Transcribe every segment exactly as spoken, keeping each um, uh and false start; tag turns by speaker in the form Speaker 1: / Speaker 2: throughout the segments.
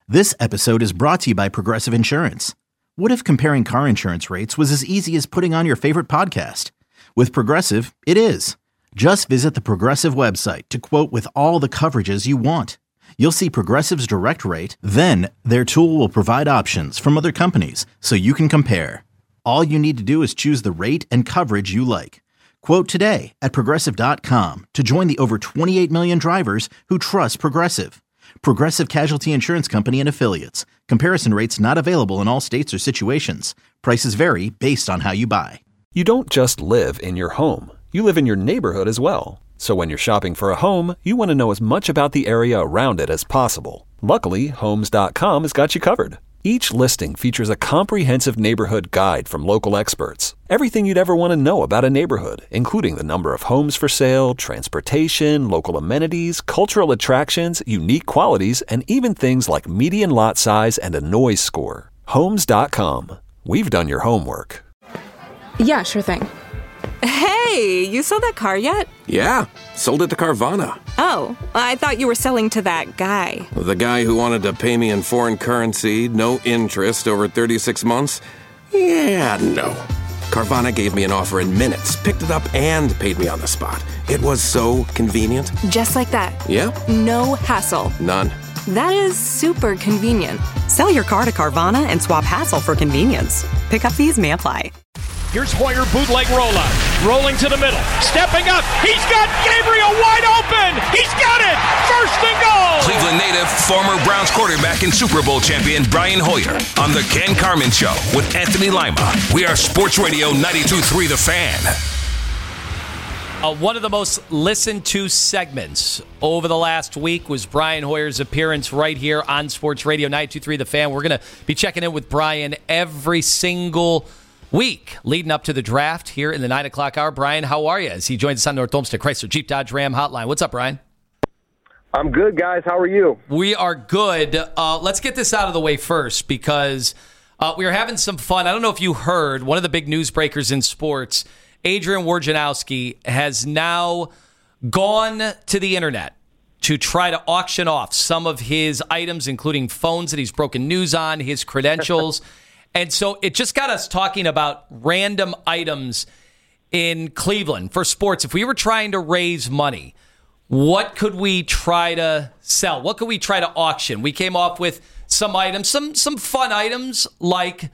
Speaker 1: This episode is brought to you by Progressive Insurance. What if comparing car insurance rates was as easy as putting on your favorite podcast? With Progressive, it is. Just visit the Progressive website to quote with all the coverages you want. You'll see Progressive's direct rate, then their tool will provide options from other companies so you can compare. All you need to do is choose the rate and coverage you like. Quote today at progressive dot com to join the over twenty-eight million drivers who trust Progressive. Progressive Casualty Insurance Company and Affiliates. Comparison rates not available in all states or situations. Prices vary based on how you buy.
Speaker 2: You don't just live in your home. You live in your neighborhood as well. So when you're shopping for a home, you want to know as much about the area around it as possible. Luckily, Homes dot com has got you covered. Each listing features a comprehensive neighborhood guide from local experts. Everything you'd ever want to know about a neighborhood, including the number of homes for sale, transportation, local amenities, cultural attractions, unique qualities, and even things like median lot size and a noise score. Homes dot com. We've done your homework.
Speaker 3: Yeah, sure thing.
Speaker 4: Hey, you sold that car yet?
Speaker 5: Yeah, sold it to Carvana.
Speaker 4: Oh, I thought you were selling to that guy.
Speaker 5: The guy who wanted to pay me in foreign currency, no interest, over thirty-six months? Yeah, no. Carvana gave me an offer in minutes, picked it up, and paid me on the spot. It was so convenient.
Speaker 4: Just like that.
Speaker 5: Yeah.
Speaker 4: No hassle.
Speaker 5: None.
Speaker 4: That is super convenient.
Speaker 6: Sell your car to Carvana and swap hassle for convenience. Pickup fees may apply.
Speaker 7: Here's Hoyer, bootleg rollout, rolling to the middle, stepping up. He's got Gabriel wide open. He's got it. First and goal.
Speaker 8: Cleveland native, former Browns quarterback and Super Bowl champion Brian Hoyer on the Ken Carman Show with Anthony Lima. We are Sports Radio ninety-two point three The Fan.
Speaker 9: Uh, one of the most listened to segments over the last week was Brian Hoyer's appearance right here on Sports Radio ninety-two point three The Fan. We're going to be checking in with Brian every single week leading up to the draft here in the nine o'clock hour. Brian, how are you? As he joins us on North Olmsted Chrysler Jeep Dodge Ram Hotline. What's up, Brian?
Speaker 10: I'm good, guys. How are you?
Speaker 9: We are good. Uh, let's get this out of the way first because uh, we are having some fun. I don't know if you heard, one of the big newsbreakers in sports, Adrian Wojnarowski, has now gone to the internet to try to auction off some of his items, including phones that he's broken news on, his credentials. And so it just got us talking about random items in Cleveland for sports. If we were trying to raise money, what could we try to sell? What could we try to auction? We came off with some items, some some fun items like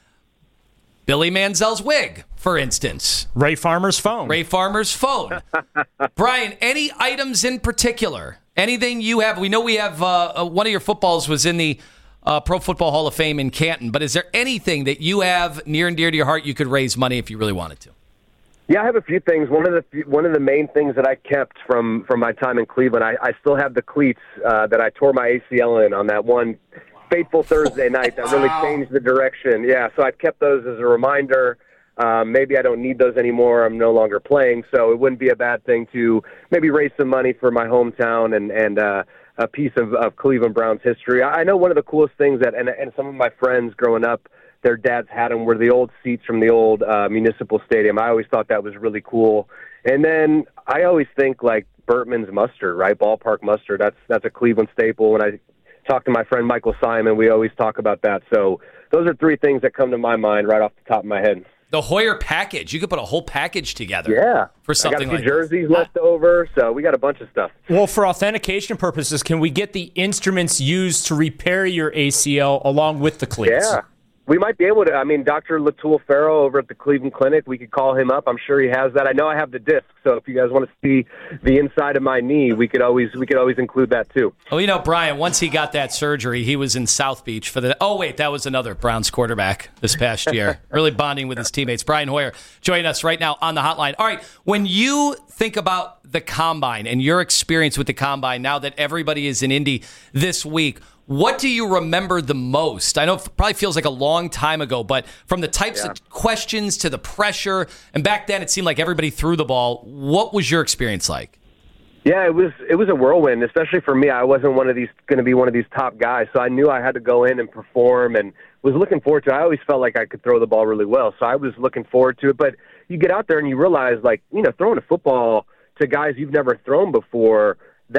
Speaker 9: Billy Manziel's wig, for instance.
Speaker 7: Ray Farmer's phone.
Speaker 9: Ray Farmer's phone. Brian, any items in particular? Anything you have? We know we have uh, one of your footballs was in the Uh, Pro Football Hall of Fame in Canton. But is there anything that you have near and dear to your heart you could raise money if you really wanted to?
Speaker 10: Yeah, I have a few things. One of the one of the main things that I kept from, from my time in Cleveland, I, I still have the cleats uh, that I tore my A C L in on that one fateful Thursday night that really changed the direction. Yeah, so I've kept those as a reminder. Um, maybe I don't need those anymore. I'm no longer playing, so it wouldn't be a bad thing to maybe raise some money for my hometown and, and uh, a piece of, of Cleveland Browns history. I know one of the coolest things that, and, and some of my friends growing up, their dads had them, were the old seats from the old uh, Municipal Stadium. I always thought that was really cool. And then I always think like Bertman's mustard, right? Ballpark mustard. That's that's a Cleveland staple. When I talk to my friend Michael Simon, we always talk about that. So those are three things that come to my mind right off the top of my head.
Speaker 9: The Hoyer package. You could put a whole package together.
Speaker 10: Yeah.
Speaker 9: For something
Speaker 10: I got a few
Speaker 9: like
Speaker 10: jerseys
Speaker 9: this.
Speaker 10: left over, so we got a bunch of stuff.
Speaker 7: Well, for authentication purposes, can we get the instruments used to repair your A C L along with the cleats?
Speaker 10: Yeah. We might be able to. I mean, Doctor Latul Farrow over at the Cleveland Clinic, we could call him up. I'm sure he has that. I know I have the disc, so if you guys want to see the inside of my knee, we could always we could always include that too.
Speaker 9: Oh, you know, Brian, once he got that surgery, he was in South Beach for the – oh, wait, that was another Browns quarterback this past year, really bonding with his teammates. Brian Hoyer joining us right now on the hotline. All right, when you think about the Combine and your experience with the Combine, now that everybody is in Indy this week – what do you remember the most? I know it probably feels like a long time ago, but from the types yeah. of questions to the pressure, and back then it seemed like everybody threw the ball. What was your experience like?
Speaker 10: Yeah, it was it was a whirlwind, especially for me. I wasn't one of these going to be one of these top guys, so I knew I had to go in and perform, and was looking forward to it. I always felt like I could throw the ball really well, so I was looking forward to it. But you get out there and you realize, like, you know, throwing a football to guys you've never thrown before, that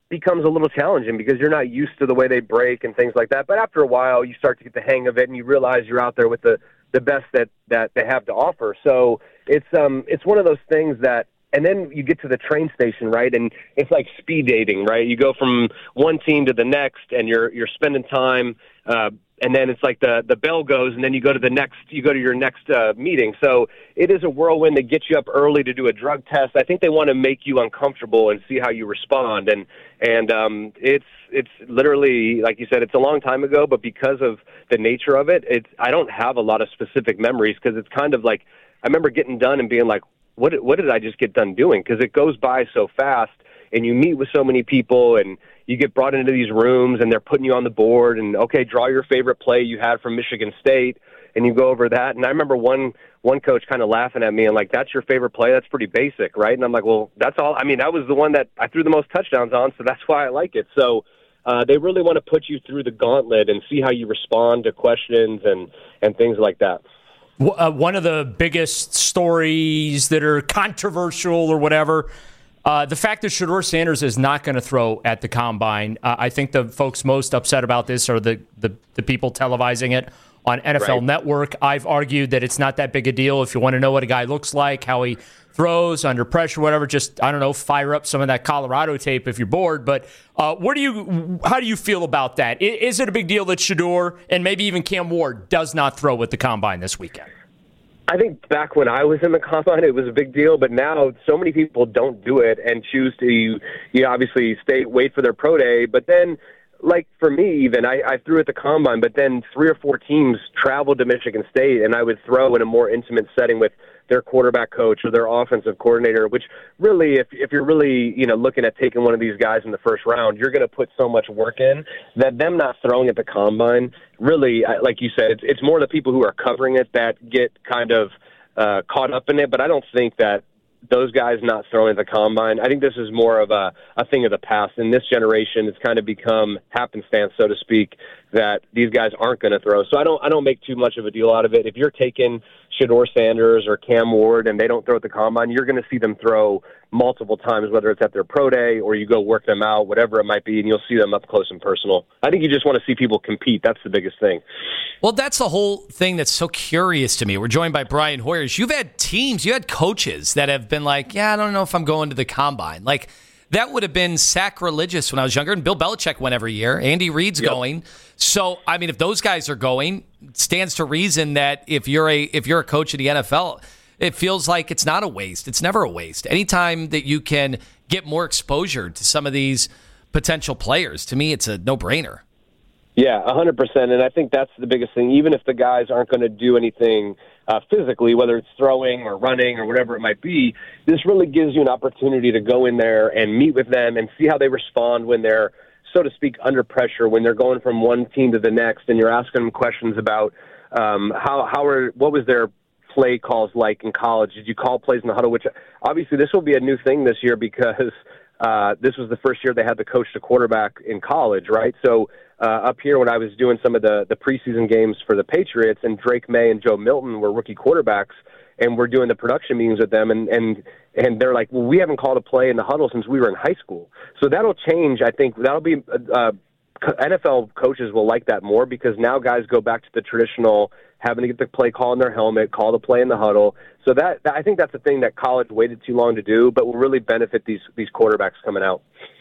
Speaker 10: becomes a little challenging because you're not used to the way they break and things like that. But after a while, you start to get the hang of it, and you realize you're out there with the, the best that, that they have to offer. So it's um it's one of those things that, and then you get to the train station, right? And it's like speed dating, right? You go from one team to the next, and you're you're spending time. Uh, And then it's like the, the bell goes, and then you go to the next, you go to your next uh, meeting. So it is a whirlwind that gets you up early to do a drug test. I think they want to make you uncomfortable and see how you respond. And, and um, it's, it's literally, like you said, it's a long time ago, but because of the nature of it, it's, I don't have a lot of specific memories because it's kind of like, I remember getting done and being like, what, what did I just get done doing? Because it goes by so fast, and you meet with so many people, and you get brought into these rooms, and they're putting you on the board, and, okay, draw your favorite play you had from Michigan State, and you go over that. And I remember one one coach kind of laughing at me and like, that's your favorite play? That's pretty basic, right? And I'm like, well, that's all. I mean, that was the one that I threw the most touchdowns on, so that's why I like it. So uh, they really want to put you through the gauntlet and see how you respond to questions and, and things like that.
Speaker 11: Uh, one of the biggest stories that are controversial or whatever, Uh, the fact that Shedeur Sanders is not going to throw at the Combine, uh, I think the folks most upset about this are the, the, the people televising it on N F L
Speaker 10: Right.
Speaker 11: Network. I've argued that it's not that big a deal. If you want to know what a guy looks like, how he throws under pressure, whatever, just, I don't know, fire up some of that Colorado tape if you're bored. But uh, what do you, how do you feel about that? Is, is it a big deal that Shedeur and maybe even Cam Ward does not throw at the Combine this weekend?
Speaker 10: I think back when I was in the Combine, it was a big deal, but now so many people don't do it and choose to, you know, obviously stay, wait for their pro day. But then, like for me even, I, I threw at the Combine, but then three or four teams traveled to Michigan State, and I would throw in a more intimate setting with their quarterback coach or their offensive coordinator, which really, if if you're really, you know, looking at taking one of these guys in the first round, you're going to put so much work in that them not throwing at the Combine, really, like you said, it's, it's more the people who are covering it that get kind of uh, caught up in it. But I don't think that those guys not throwing at the Combine, I think this is more of a, a thing of the past. In this generation, it's kind of become happenstance, so to speak, that these guys aren't going to throw. So I don't I don't make too much of a deal out of it. If you're taking Shedeur Sanders or Cam Ward and they don't throw at the Combine, you're going to see them throw multiple times, whether it's at their pro day or you go work them out, whatever it might be, and you'll see them up close and personal. I think you just want to see people compete. That's the biggest thing.
Speaker 9: Well, that's the whole thing that's so curious to me. We're joined by Brian Hoyers. You've had teams, you had coaches that have been like, yeah, I don't know if I'm going to the Combine. Like, that would have been sacrilegious when I was younger, and Bill Belichick went every year. Andy Reid's
Speaker 10: Yep.
Speaker 9: going. So, I mean, if those guys are going, it stands to reason that if you're a if you're a coach in the N F L, it feels like it's not a waste. It's never a waste. Anytime that you can get more exposure to some of these potential players, to me, it's a no-brainer.
Speaker 10: Yeah, one hundred percent, and I think that's the biggest thing. Even if the guys aren't going to do anything uh, physically, whether it's throwing or running or whatever it might be, this really gives you an opportunity to go in there and meet with them and see how they respond when they're, so to speak, under pressure, when they're going from one team to the next, and you're asking them questions about um, how how are what was their play calls like in college? Did you call plays in the huddle? Which obviously this will be a new thing this year because uh, this was the first year they had the coach to quarterback in college, right? So uh, up here when I was doing some of the, the preseason games for the Patriots, and Drake May and Joe Milton were rookie quarterbacks, and we're doing the production meetings with them, and, and, and they're like, well, we haven't called a play in the huddle since we were in high school. So that'll change. I think that'll be uh, N F L coaches will like that more because now guys go back to the traditional having to get the play call in their helmet, call the play in the huddle. So that, that I think that's a thing that college waited too long to do, but will really benefit these these quarterbacks coming out.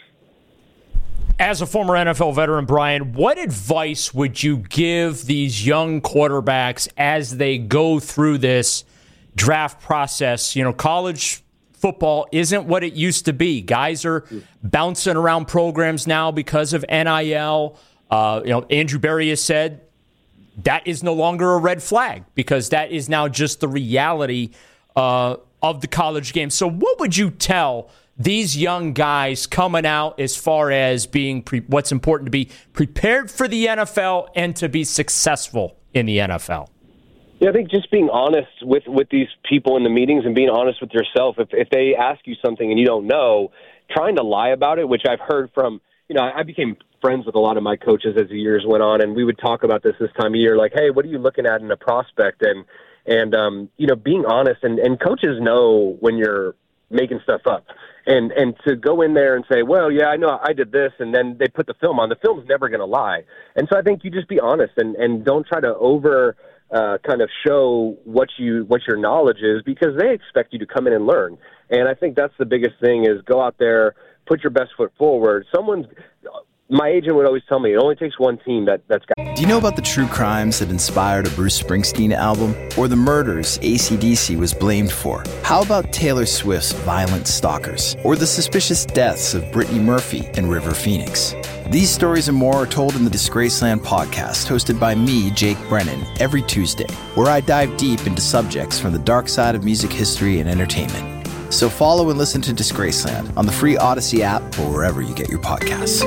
Speaker 11: As a former N F L veteran, Brian, what advice would you give these young quarterbacks as they go through this draft process? You know, college football isn't what it used to be. Guys are bouncing around programs now because of N I L. Uh, you know, Andrew Berry has said that is no longer a red flag because that is now just the reality uh, of the college game. So what would you tell these young guys coming out as far as being pre- what's important to be prepared for the N F L and to be successful in the N F L?
Speaker 10: Yeah, I think just being honest with, with these people in the meetings and being honest with yourself. If if they ask you something and you don't know, trying to lie about it, which I've heard from, you know, I became friends with a lot of my coaches as the years went on, and we would talk about this this time of year, like, hey, what are you looking at in a prospect? And, and um, you know, being honest, and, and coaches know when you're making stuff up. And and to go in there and say, well, yeah, I know I did this, and then they put the film on. The film's never going to lie. And so I think you just be honest and, and don't try to over uh, kind of show what you what your knowledge is, because they expect you to come in and learn. And I think that's the biggest thing is go out there, put your best foot forward. Someone's my agent would always tell me it only takes one team that, that's got.
Speaker 12: Do you know about the true crimes that inspired a Bruce Springsteen album? Or the murders A C D C was blamed for? How about Taylor Swift's Violent Stalkers? Or the suspicious deaths of Brittany Murphy and River Phoenix? These stories and more are told in the Disgraceland podcast, hosted by me, Jake Brennan, every Tuesday, where I dive deep into subjects from the dark side of music history and entertainment. So follow and listen to Disgraceland on the free Odyssey app or wherever you get your podcasts.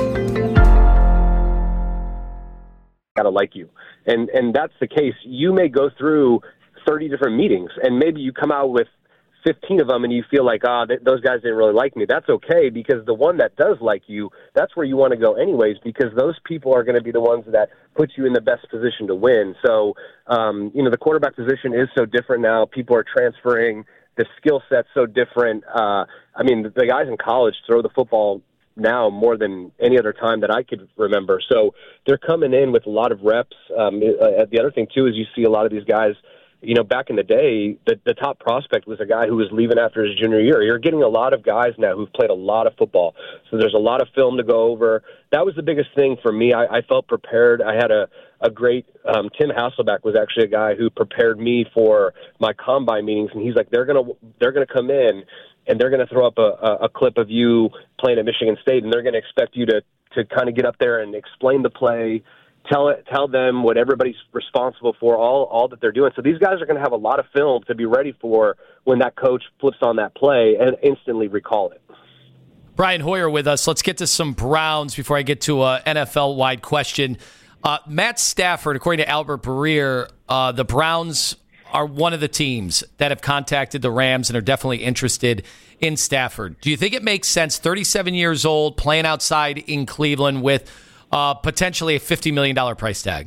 Speaker 10: Gotta like you. And and that's the case. You may go through thirty different meetings, and maybe you come out with fifteen of them and you feel like, ah, th- those guys didn't really like me. That's okay, because the one that does like you, that's where you want to go anyways, because those people are going to be the ones that put you in the best position to win. So, um, you know, the quarterback position is so different now. People are transferring. The skill set's so different. Uh, I mean, the guys in college throw the football now more than any other time that I could remember. So they're coming in with a lot of reps. Um, uh, the other thing, too, is you see a lot of these guys, you know, back in the day, the, the top prospect was a guy who was leaving after his junior year. You're getting a lot of guys now who've played a lot of football. So there's a lot of film to go over. That was the biggest thing for me. I, I felt prepared. I had a, a great um, – Tim Hasselbeck was actually a guy who prepared me for my combine meetings, and he's like, they're going to they're gonna come in and they're going to throw up a, a, a clip of you playing at Michigan State, and they're going to expect you to, to kind of get up there and explain the play, Tell it, tell them what everybody's responsible for, all all that they're doing. So these guys are going to have a lot of film to be ready for when that coach flips on that play and instantly recall it.
Speaker 9: Brian Hoyer with us. Let's get to some Browns before I get to an N F L-wide question. Uh, Matt Stafford, according to Albert Breer, uh, the Browns are one of the teams that have contacted the Rams and are definitely interested in Stafford. Do you think it makes sense, thirty-seven years old, playing outside in Cleveland with Uh, potentially a fifty million dollars price tag?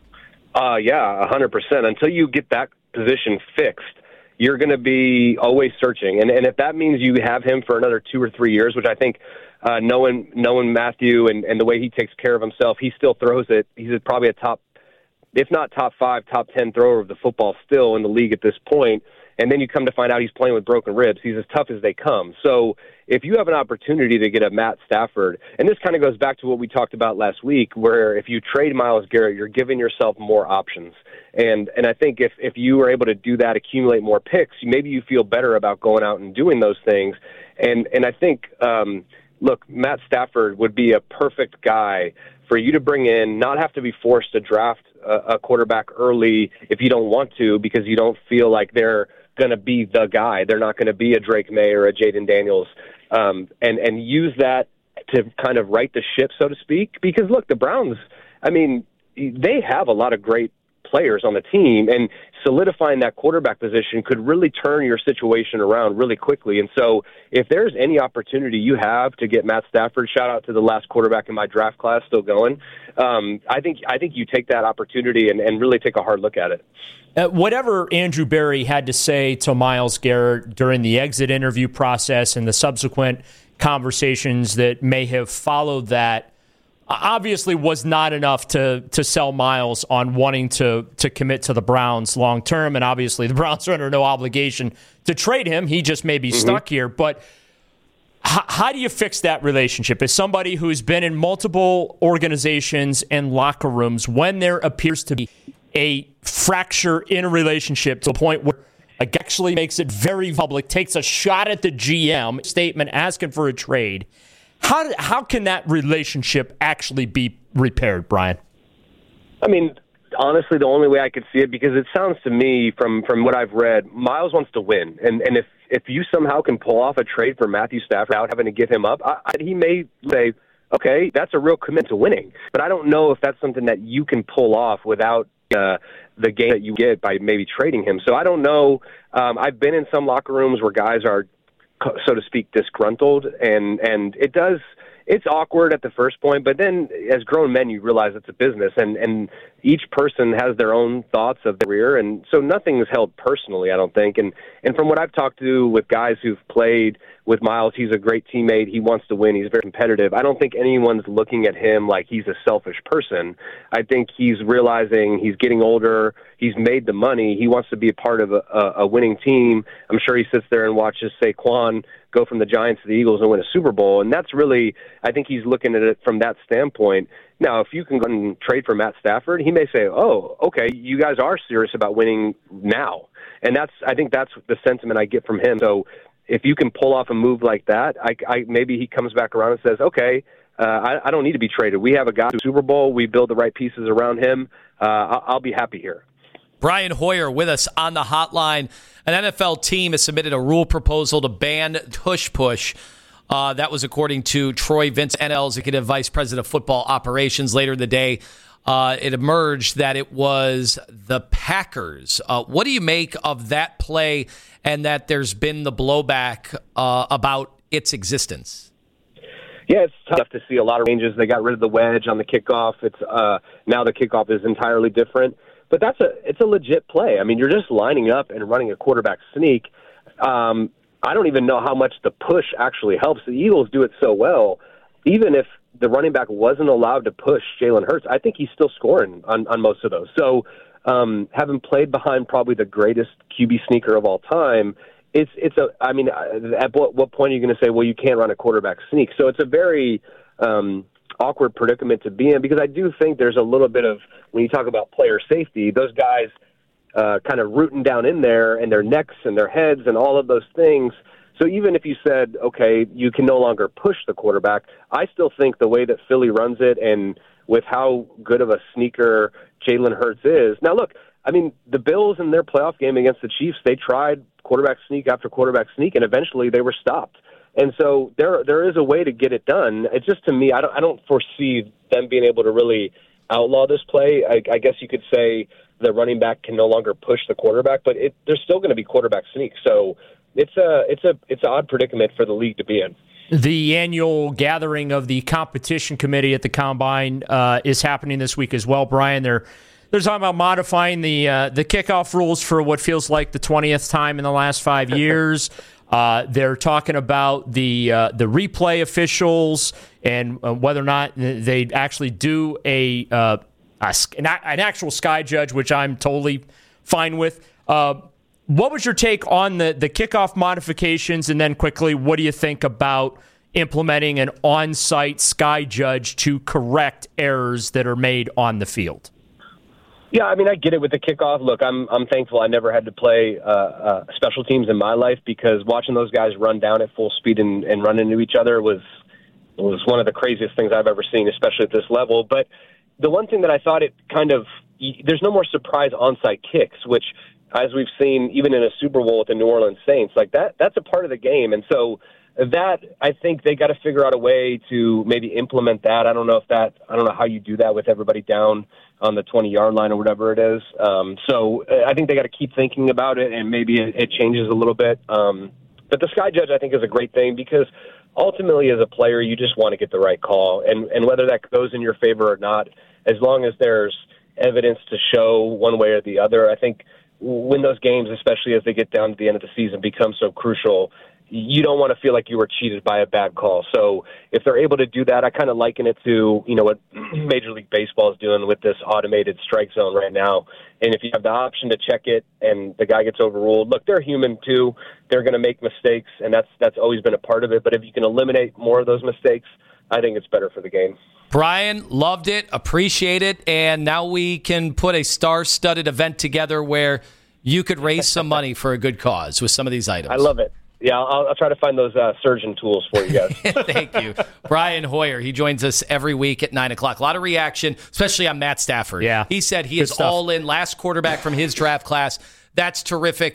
Speaker 10: Uh, yeah, one hundred percent. Until you get that position fixed, you're going to be always searching. And and if that means you have him for another two or three years, which I think uh, knowing knowing Matthew and, and the way he takes care of himself, he still throws it. He's probably a top, if not top five, top ten thrower of the football still in the league at this point. And then you come to find out he's playing with broken ribs. He's as tough as they come. So if you have an opportunity to get a Matt Stafford, and this kind of goes back to what we talked about last week, where if you trade Myles Garrett, you're giving yourself more options. And and I think if, if you were able to do that, accumulate more picks, maybe you feel better about going out and doing those things. And and I think, um, look, Matt Stafford would be a perfect guy for you to bring in, not have to be forced to draft a, a quarterback early if you don't want to, because you don't feel like they're going to be the guy. They're not going to be a Drake May or a Jaden Daniels, um, and, and use that to kind of right the ship, so to speak. Because, look, the Browns, I mean, they have a lot of great players on the team, and solidifying that quarterback position could really turn your situation around really quickly. And so if there's any opportunity you have to get Matt Stafford, shout out to the last quarterback in my draft class still going, um, I think I think you take that opportunity and, and really take a hard look at it.
Speaker 11: Uh, whatever Andrew Berry had to say to Myles Garrett during the exit interview process and the subsequent conversations that may have followed that, obviously was not enough to to sell Myles on wanting to to commit to the Browns long term, and obviously the Browns are under no obligation to trade him. He just may be mm-hmm. stuck here. But h- how do you fix that relationship? As somebody who's been in multiple organizations and locker rooms, when there appears to be a fracture in a relationship to a point where a guy actually makes it very public, takes a shot at the G M, statement asking for a trade, How how can that relationship actually be repaired, Brian?
Speaker 10: I mean, honestly, the only way I could see it, because it sounds to me from, from what I've read, Myles wants to win. And and if, if you somehow can pull off a trade for Matthew Stafford without having to give him up, I, I, he may say, okay, that's a real commitment to winning. But I don't know if that's something that you can pull off without uh, the gain that you get by maybe trading him. So I don't know. Um, I've been in some locker rooms where guys are, so to speak, disgruntled, and and it does it's awkward at the first point, but then as grown men you realize it's a business, and and each person has their own thoughts of their career, and so nothing is held personally, I don't think. And and from what I've talked to with guys who've played with Miles. He's a great teammate. He wants to win. He's very competitive. I don't think anyone's looking at him like he's a selfish person. I think he's realizing he's getting older. He's made the money. He wants to be a part of a, a, a winning team. I'm sure he sits there and watches Saquon go from the Giants to the Eagles and win a Super Bowl. And that's really, I think he's looking at it from that standpoint. Now, if you can go and trade for Matt Stafford, he may say, oh, okay, you guys are serious about winning now. And that's, I think that's the sentiment I get from him. So if you can pull off a move like that, I, I maybe he comes back around and says, okay, uh, I, I don't need to be traded. We have a guy who's Super Bowl. We build the right pieces around him. Uh, I'll, I'll be happy here.
Speaker 9: Brian Hoyer with us on the hotline. An N F L team has submitted a rule proposal to ban tush push. Uh, that was according to Troy Vince, N F L Executive Vice President of Football Operations. Later in the day, uh, it emerged that it was the Packers. Uh, what do you make of that play and that there's been the blowback uh, about its existence?
Speaker 10: Yeah, it's tough to see a lot of ranges. They got rid of the wedge on the kickoff. It's uh, now the kickoff is entirely different. But that's a it's a legit play. I mean, you're just lining up and running a quarterback sneak. Um, I don't even know how much the push actually helps. The Eagles do it so well. Even if the running back wasn't allowed to push Jalen Hurts, I think he's still scoring on, on most of those. So um, having played behind probably the greatest Q B sneaker of all time, it's it's a. I mean, at what, what point are you going to say, well, you can't run a quarterback sneak? So it's a very um, awkward predicament to be in, because I do think there's a little bit of, when you talk about player safety, those guys uh, kind of rooting down in there and their necks and their heads and all of those things. So even if you said, okay, you can no longer push the quarterback, I still think the way that Philly runs it and with how good of a sneaker Jalen Hurts is. Now, look, I mean, the Bills in their playoff game against the Chiefs, they tried quarterback sneak after quarterback sneak, and eventually they were stopped. And so there there is a way to get it done. It's just, to me, I don't I don't foresee them being able to really outlaw this play. I, I guess you could say the running back can no longer push the quarterback, but it, there's still going to be quarterback sneaks. So it's a it's a it's an odd predicament for the league to be in.
Speaker 11: The annual gathering of the competition committee at the Combine uh, is happening this week as well, Brian. They're they're talking about modifying the uh, the kickoff rules for what feels like the twentieth time in the last five years. Uh, they're talking about the uh, the replay officials and uh, whether or not they actually do a, uh, a an, an actual sky judge, which I'm totally fine with. Uh, what was your take on the, the kickoff modifications? And then quickly, what do you think about implementing an on-site sky judge to correct errors that are made on the field?
Speaker 10: Yeah, I mean, I get it with the kickoff. Look, I'm I'm thankful I never had to play uh, uh, special teams in my life, because watching those guys run down at full speed and, and run into each other was was one of the craziest things I've ever seen, especially at this level. But the one thing that I thought it kind of – there's no more surprise onside kicks, which, as we've seen even in a Super Bowl with the New Orleans Saints, like that that's a part of the game. And so that, I think they got to figure out a way to maybe implement that. I don't know if that – I don't know how you do that with everybody down on the twenty-yard line or whatever it is. Um, so I think they got to keep thinking about it, and maybe it, it changes a little bit. Um, but the sky judge, I think, is a great thing, because ultimately as a player, you just want to get the right call. And, and whether that goes in your favor or not, as long as there's evidence to show one way or the other, I think when those games, especially as they get down to the end of the season, become so crucial, you don't want to feel like you were cheated by a bad call. So if they're able to do that, I kind of liken it to, you know, what Major League Baseball is doing with this automated strike zone right now. And if you have the option to check it and the guy gets overruled, look, they're human too. They're going to make mistakes, and that's that's always been a part of it. But if you can eliminate more of those mistakes, I think it's better for the game.
Speaker 9: Brian, loved it, appreciate it, and now we can put a star-studded event together where you could raise some money for a good cause with some of these items.
Speaker 10: I love it. Yeah, I'll, I'll try to find those uh, surgeon tools for you guys.
Speaker 9: Thank you. Brian Hoyer, he joins us every week at nine o'clock. A lot of reaction, especially on Matt Stafford.
Speaker 11: Yeah.
Speaker 9: He said he
Speaker 11: Good
Speaker 9: is
Speaker 11: stuff.
Speaker 9: all in, last quarterback from his draft class. That's terrific.